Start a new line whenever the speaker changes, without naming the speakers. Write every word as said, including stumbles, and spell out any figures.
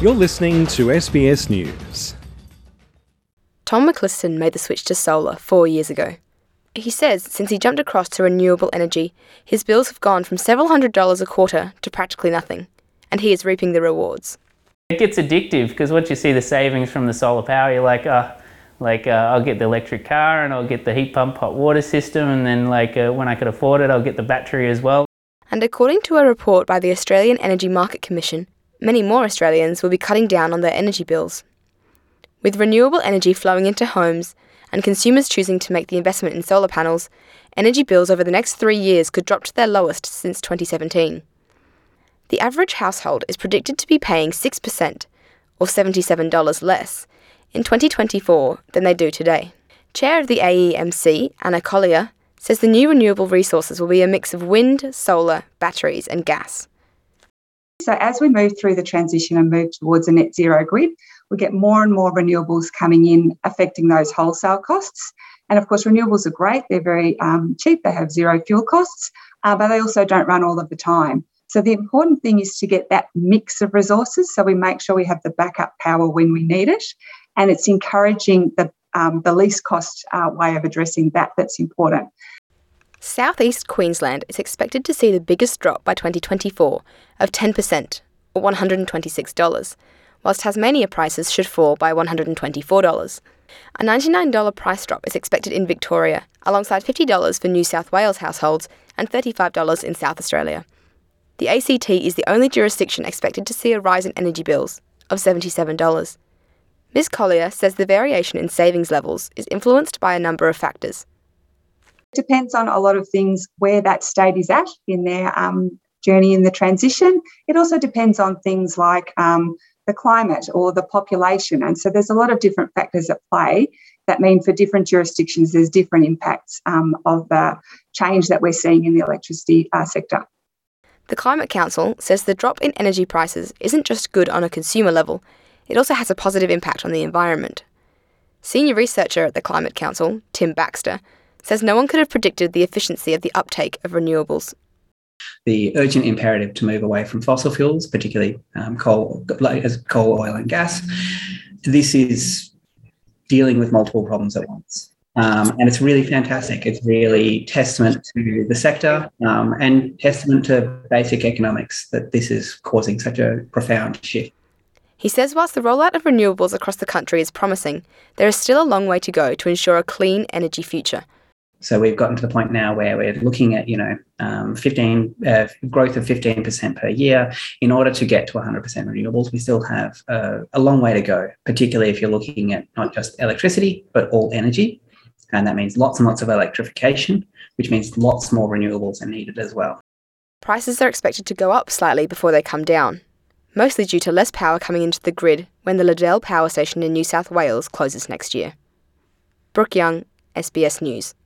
You're listening to S B S News.
Tom McCliskon made the switch to solar four years ago. He says since he jumped across to renewable energy, his bills have gone from several hundred dollars a quarter to practically nothing, and he is reaping the rewards.
It gets addictive because once you see the savings from the solar power, you're like, oh, like uh, I'll get the electric car and I'll get the heat pump hot water system, and then like uh, when I could afford it, I'll get the battery as well.
And according to a report by the Australian Energy Market Commission, many more Australians will be cutting down on their energy bills. With renewable energy flowing into homes and consumers choosing to make the investment in solar panels, energy bills over the next three years could drop to their lowest since twenty seventeen. The average household is predicted to be paying six percent, or seventy-seven dollars less, in twenty twenty-four than they do today. Chair of the A E M C, Anna Collier, says the new renewable resources will be a mix of wind, solar, batteries and gas.
So as we move through the transition and move towards a net zero grid, we get more and more renewables coming in, affecting those wholesale costs. And of course, renewables are great. They're very um, cheap. They have zero fuel costs, uh, but they also don't run all of the time. So the important thing is to get that mix of resources so we make sure we have the backup power when we need it. And it's encouraging the, um, the least cost uh, way of addressing that that's important.
South East Queensland is expected to see the biggest drop by twenty twenty-four of ten percent, or one hundred twenty-six dollars, whilst Tasmania prices should fall by one hundred twenty-four dollars. A ninety-nine dollars price drop is expected in Victoria, alongside fifty dollars for New South Wales households and thirty-five dollars in South Australia. The A C T is the only jurisdiction expected to see a rise in energy bills of seventy-seven dollars. Miz Collier says the variation in savings levels is influenced by a number of factors.
It depends on a lot of things where that state is at in their um, journey in the transition. It also depends on things like um, the climate or the population. And so there's a lot of different factors at play that mean for different jurisdictions there's different impacts um, of the change that we're seeing in the electricity uh, sector.
The Climate Council says the drop in energy prices isn't just good on a consumer level, it also has a positive impact on the environment. Senior researcher at the Climate Council, Tim Baxter, says no one could have predicted the efficiency of the uptake of renewables.
The urgent imperative to move away from fossil fuels, particularly um, coal, as coal, oil and gas, this is dealing with multiple problems at once. Um, and it's really fantastic. It's really testament to the sector um, and testament to basic economics that this is causing such a profound shift.
He says whilst the rollout of renewables across the country is promising, there is still a long way to go to ensure a clean energy future.
So we've gotten to the point now where we're looking at, you know, um, fifteen uh, growth of fifteen percent per year. In order to get to one hundred percent renewables, we still have uh, a long way to go, particularly if you're looking at not just electricity, but all energy. And that means lots and lots of electrification, which means lots more renewables are needed as well.
Prices are expected to go up slightly before they come down, mostly due to less power coming into the grid when the Liddell Power Station in New South Wales closes next year. Brooke Young, S B S News.